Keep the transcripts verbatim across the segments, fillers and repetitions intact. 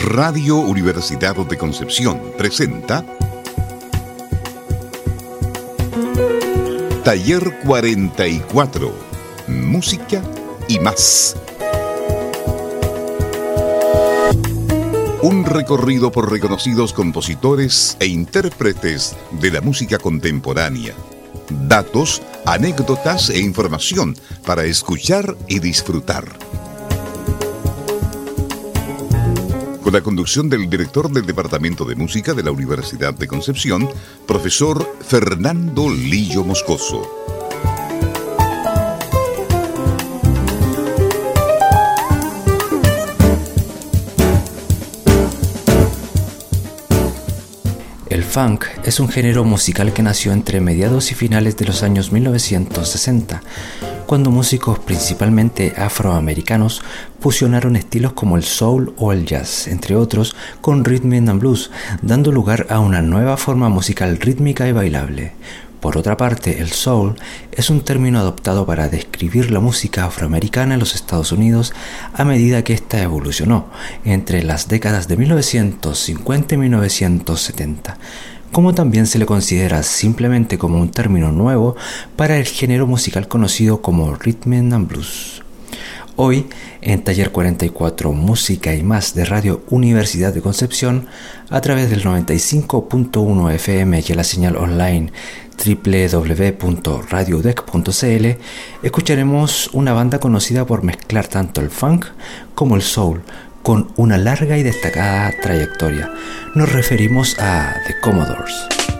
Radio Universidad de Concepción presenta Taller cuarenta y cuatro, Música y más. Un recorrido por reconocidos compositores e intérpretes de la música contemporánea. Datos, anécdotas e información para escuchar y disfrutar. Con la conducción del director del Departamento de Música de la Universidad de Concepción, profesor Fernando Lillo Moscoso. El funk es un género musical que nació entre mediados y finales de los años mil novecientos sesenta, cuando músicos principalmente afroamericanos fusionaron estilos como el soul o el jazz, entre otros, con rhythm and blues, dando lugar a una nueva forma musical rítmica y bailable. Por otra parte, el soul es un término adoptado para describir la música afroamericana en los Estados Unidos a medida que ésta evolucionó entre las décadas de mil novecientos cincuenta y mil novecientos setenta, como también se le considera simplemente como un término nuevo para el género musical conocido como Rhythm and Blues. Hoy, en Taller cuarenta y cuatro Música y más de Radio Universidad de Concepción, a través del noventa y cinco punto uno F M y a la señal online doble u doble u doble u punto radio udec punto c l, escucharemos una banda conocida por mezclar tanto el funk como el soul, con una larga y destacada trayectoria. Nos referimos a The Commodores.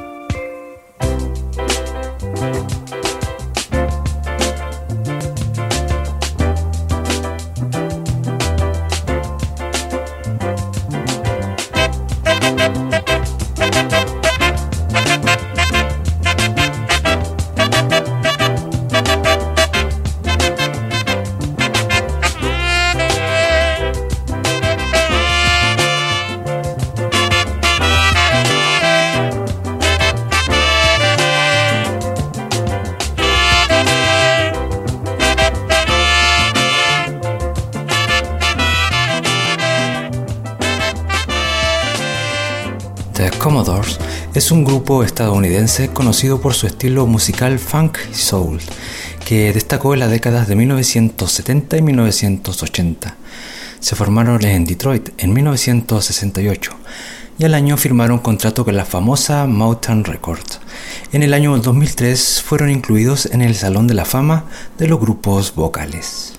The Commodores es un grupo estadounidense conocido por su estilo musical funk y soul, que destacó en las décadas de mil novecientos setenta y mil novecientos ochenta. Se formaron en Detroit en mil novecientos sesenta y ocho y al año firmaron contrato con la famosa Motown Records. En el año dos mil tres fueron incluidos en el Salón de la Fama de los grupos vocales.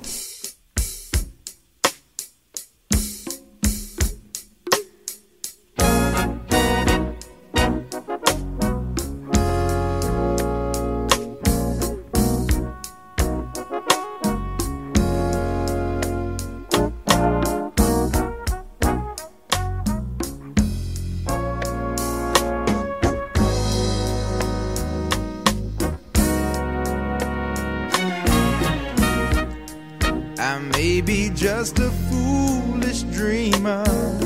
I may be just a foolish dreamer,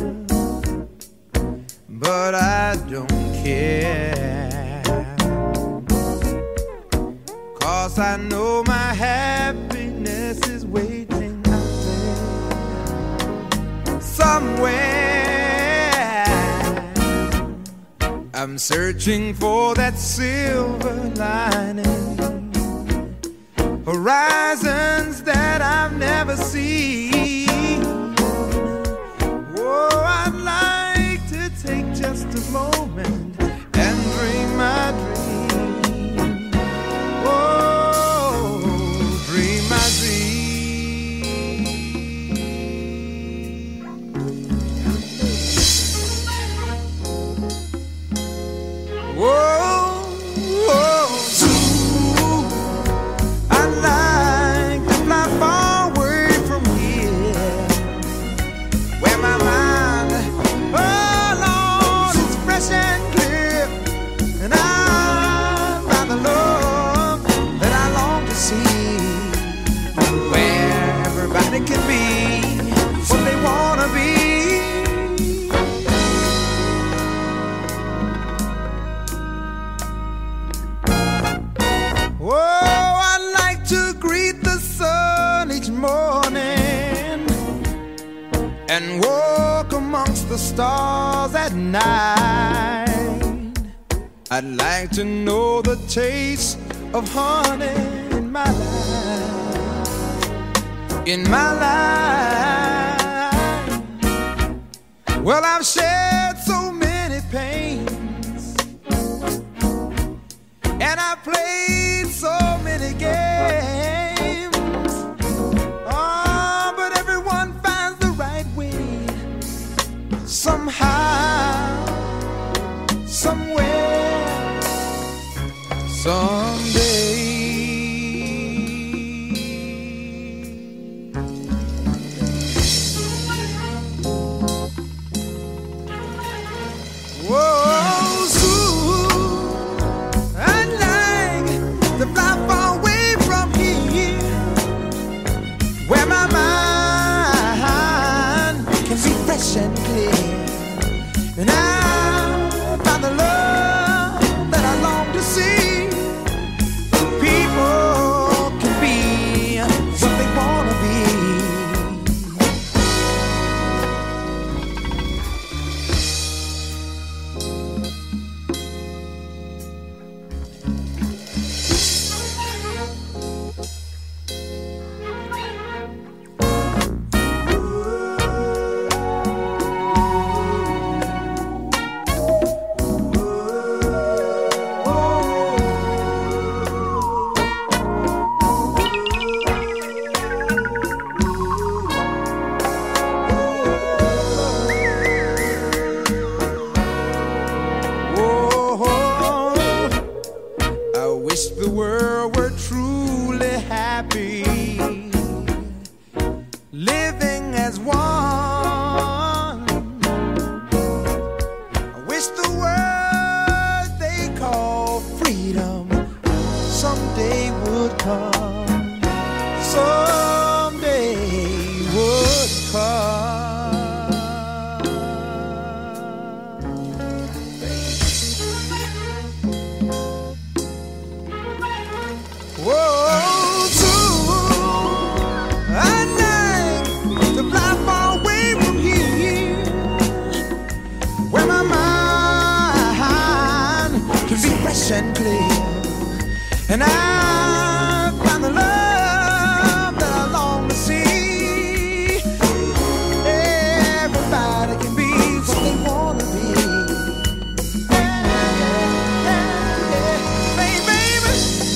but I don't care, 'cause I know my happiness is waiting out there somewhere. I'm searching for that silver lining, horizons that I've never seen. Oh, I'd like to take just a moment and dream my dream. Oh, dream my dream. Whoa. I'd like to fly far away from here. and walk amongst the stars at night. I'd like to know the taste of honey in my life, in my life. Well, I've shared so many pains, and I've played so many games. Oh, but everyone finds the right way, somehow, somewhere, someday. Whoa, soon I'd like to fly far away from here, where my mind can see fresh and clear, and I find the love that I long to see. People can be what they wanna be. The world were truly happy, living as one. I wish the word they call freedom someday would come, someday would come. Whoa, soon I'd like to fly far away from here, where my mind can be fresh and clear, and I find the love that I long to see. Everybody can be what they wanna be. Yeah, yeah, yeah, baby, baby.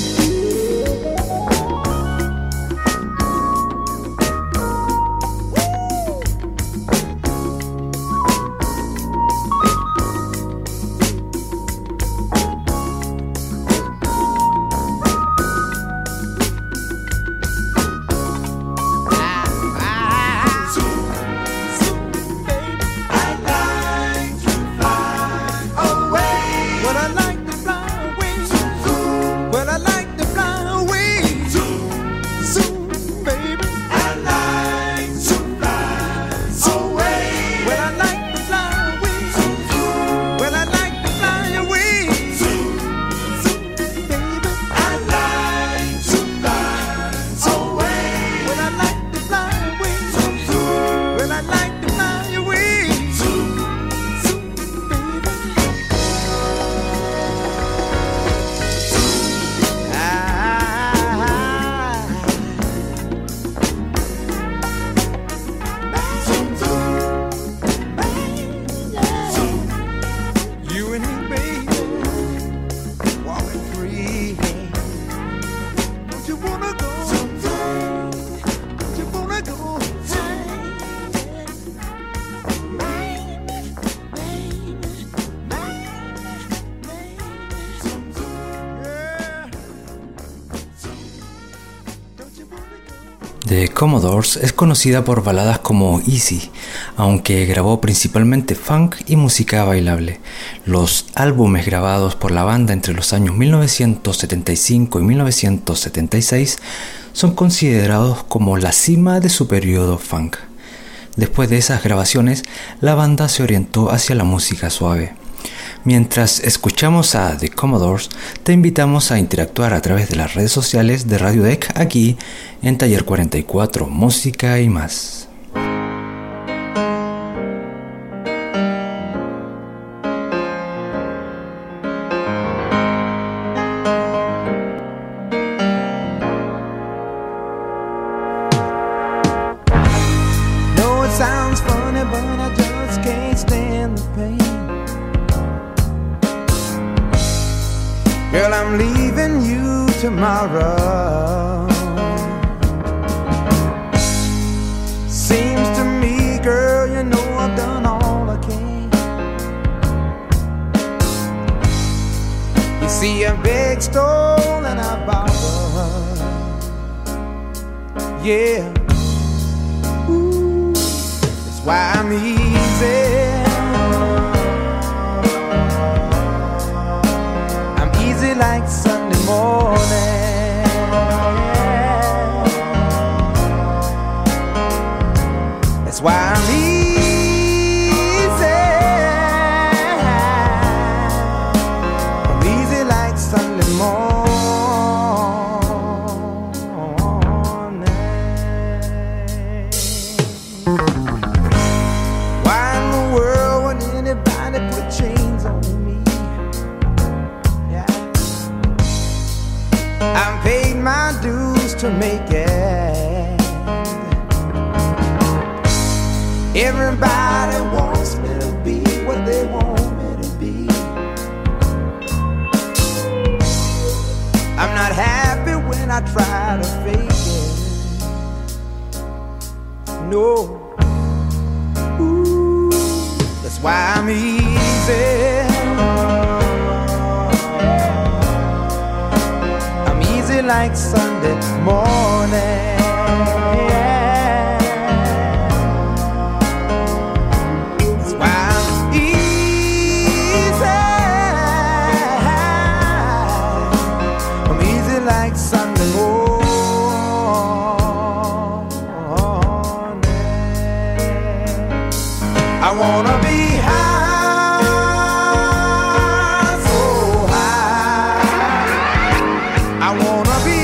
The Commodores es conocida por baladas como Easy, aunque grabó principalmente funk y música bailable. Los álbumes grabados por la banda entre los años mil novecientos setenta y cinco y mil novecientos setenta y seis son considerados como la cima de su periodo funk. Después de esas grabaciones, la banda se orientó hacia la música suave. Mientras escuchamos a The Commodores, te invitamos a interactuar a través de las redes sociales de Radio D E C aquí en Taller cuarenta y cuatro, Música y Más. sounds funny, but I just can't stand the pain. Girl, I'm leaving you tomorrow. Seems to me, girl, you know I've done all I can. You see, I begged, stole, and I borrowed. Yeah. Ooh, that's why I'm easy. Like Sunday morning. That's why I'm easy. I'm easy like Sunday morning. Why in the world would anybody put chains on me? I've paid my dues to make it. Everybody wants me to be what they want me to be. I'm not happy when I try to fake it. No. Ooh, that's why I'm easy. Like Sunday morning. That's why I'm easy. I'm easy like Sunday morning. I wanna be high, so high. I wanna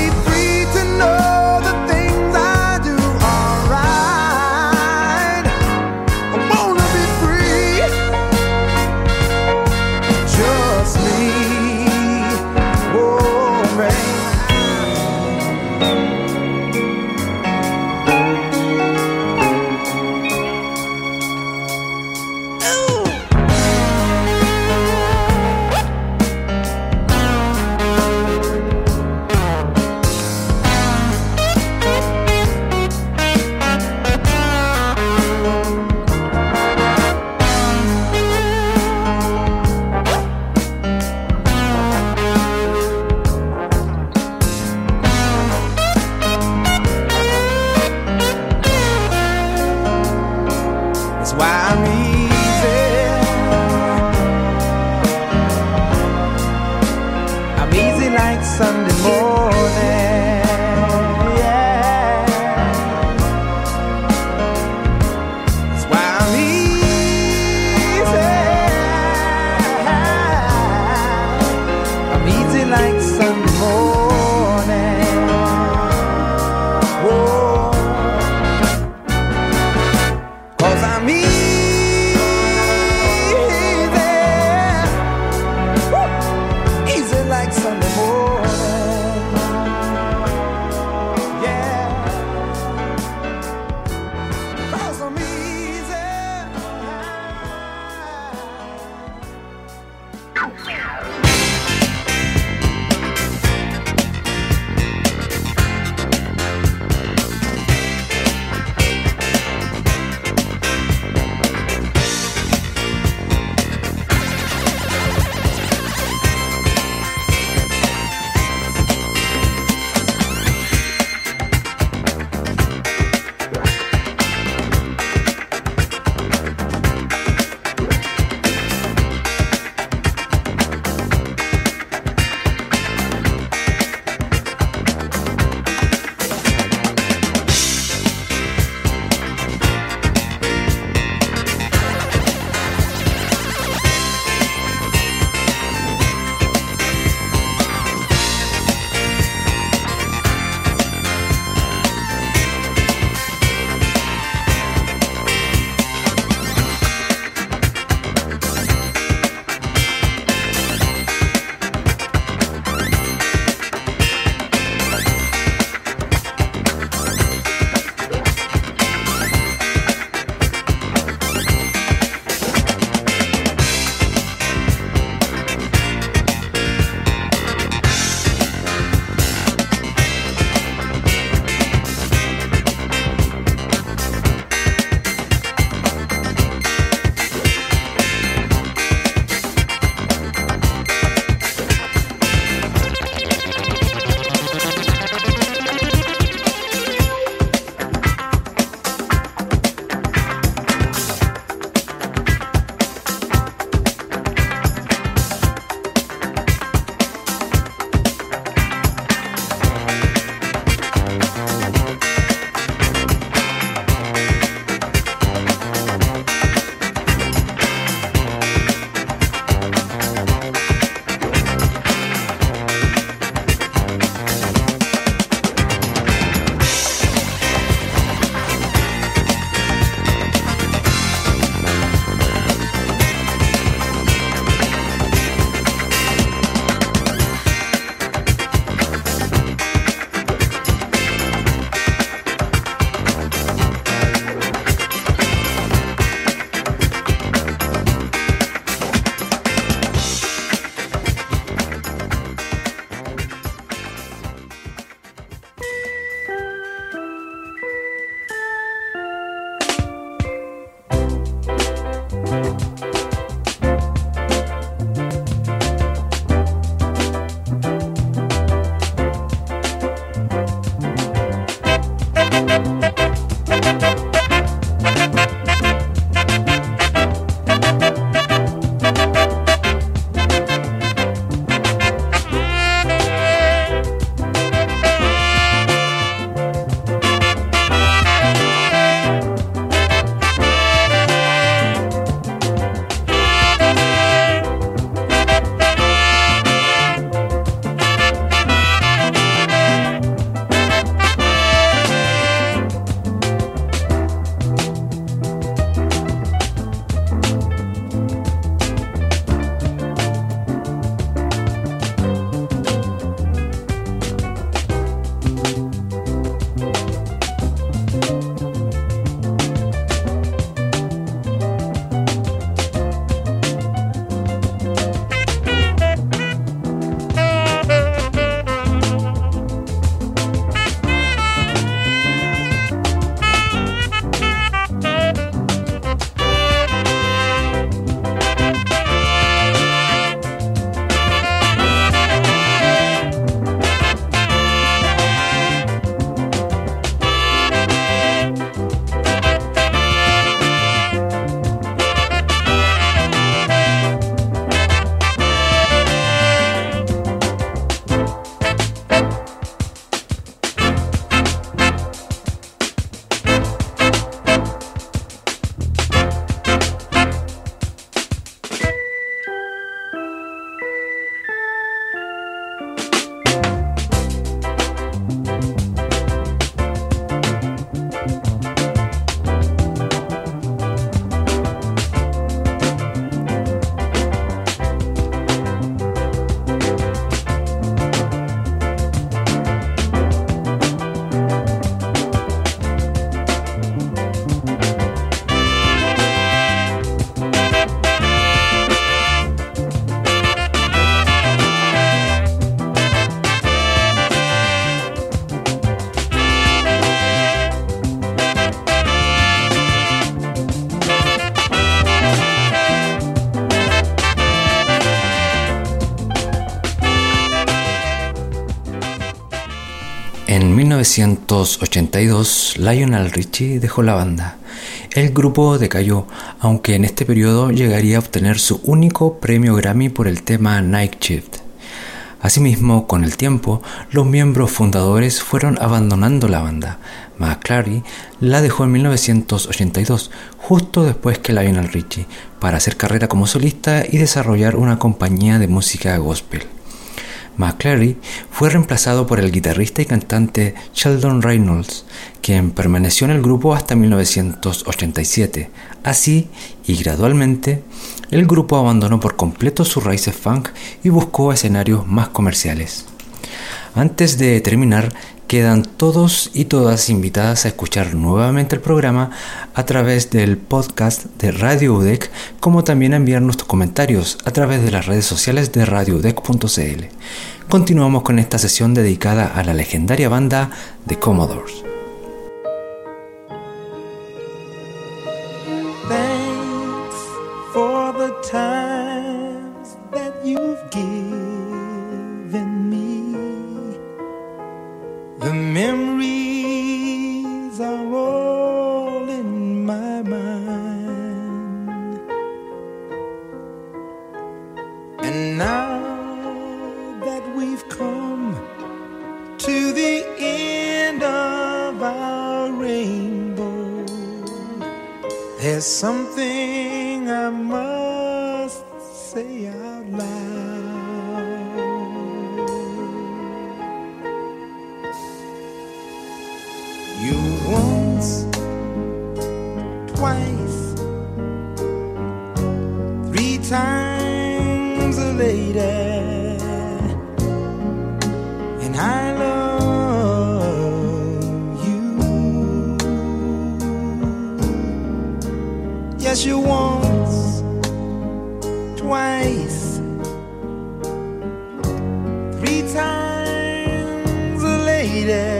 Sunday morning, yeah. That's why I'm easy. I'm easy like Sunday morning. Whoa. 'Cause I'm easy. Woo. Easy like Sunday morning. mil novecientos ochenta y dos, Lionel Richie dejó la banda. El grupo decayó, aunque en este periodo llegaría a obtener su único premio Grammy por el tema Night Shift. Asimismo, con el tiempo, los miembros fundadores fueron abandonando la banda. McClary la dejó en mil novecientos ochenta y dos, justo después que Lionel Richie, para hacer carrera como solista y desarrollar una compañía de música gospel. McClary fue reemplazado por el guitarrista y cantante Sheldon Reynolds, quien permaneció en el grupo hasta mil novecientos ochenta y siete. Así, y gradualmente, el grupo abandonó por completo sus raíces funk y buscó escenarios más comerciales. Antes de terminar, quedan todos y todas invitadas a escuchar nuevamente el programa a través del podcast de Radio U D E C, como también a enviarnos tus comentarios a través de las redes sociales de radio u d e c punto c l. Continuamos con esta sesión dedicada a la legendaria banda The Commodores. Thanks for the times that you've given me. The memories are all in my mind. And now that we've come to the end of our rainbow, there's something I must say out loud. You once, twice, three times a lady, and I love you. Yes, you once, twice, three times a lady.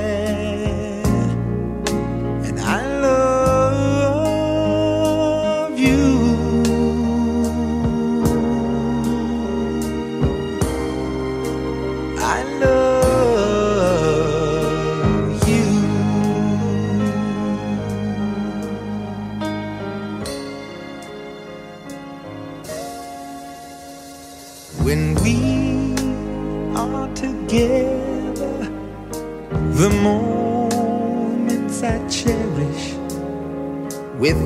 When we are together, the moments I cherish with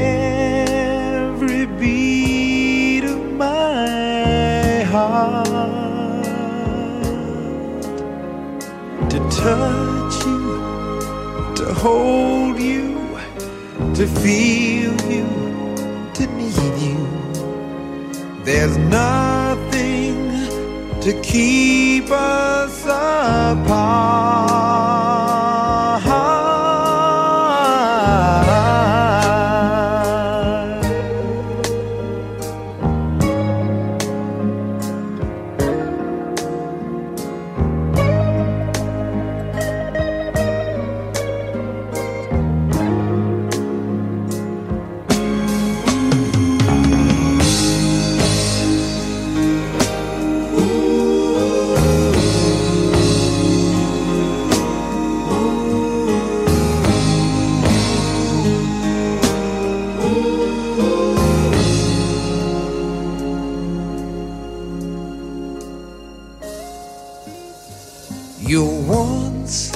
every beat of my heart. To touch you, to hold you, to feel you, to need you. There's nothing to keep us apart. You once,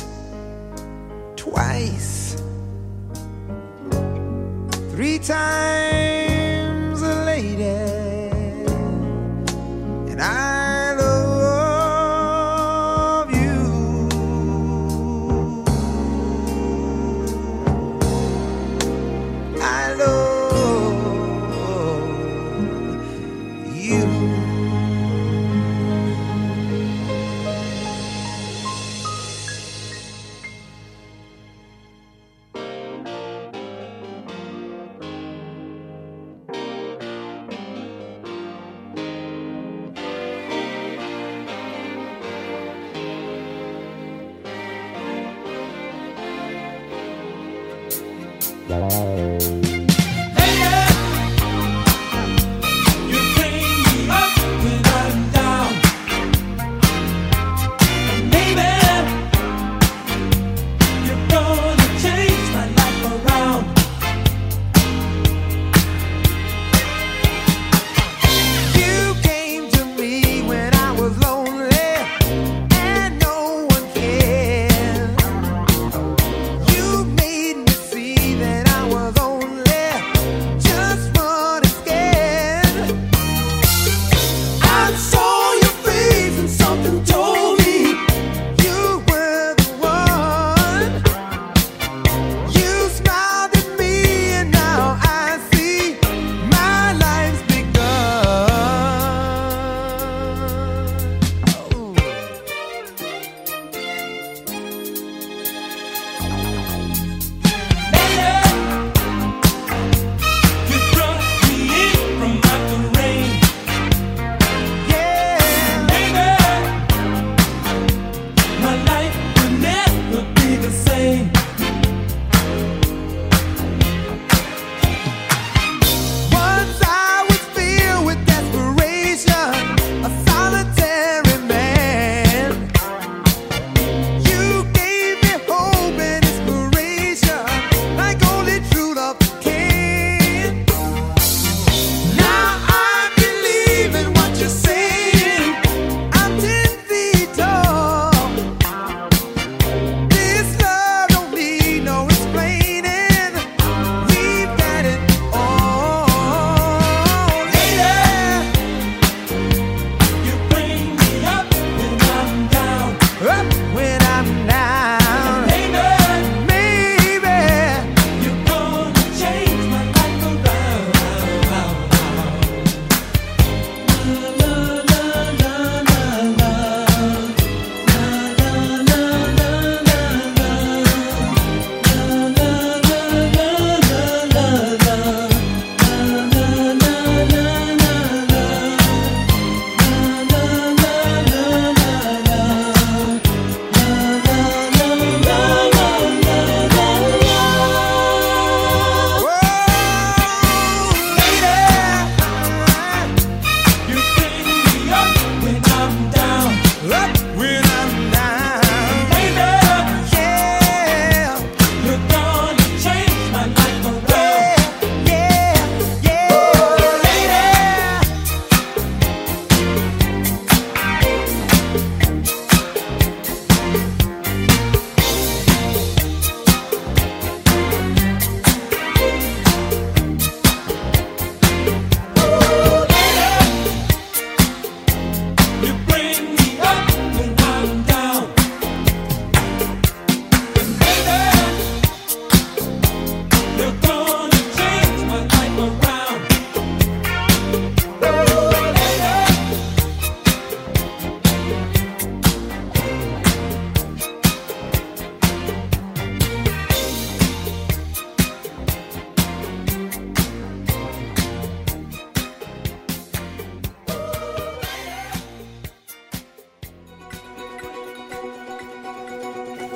twice, three times a lady, and I love you. I love you.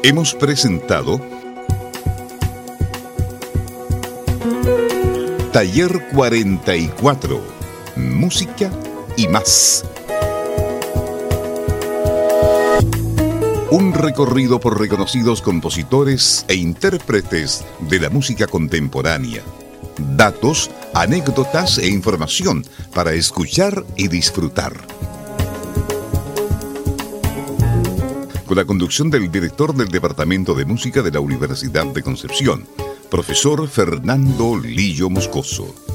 Hemos presentado Taller cuarenta y cuatro, Música y más. Un recorrido por reconocidos compositores e intérpretes de la música contemporánea. Datos, anécdotas e información para escuchar y disfrutar. Con la conducción del director del Departamento de Música de la Universidad de Concepción, profesor Fernando Lillo Moscoso.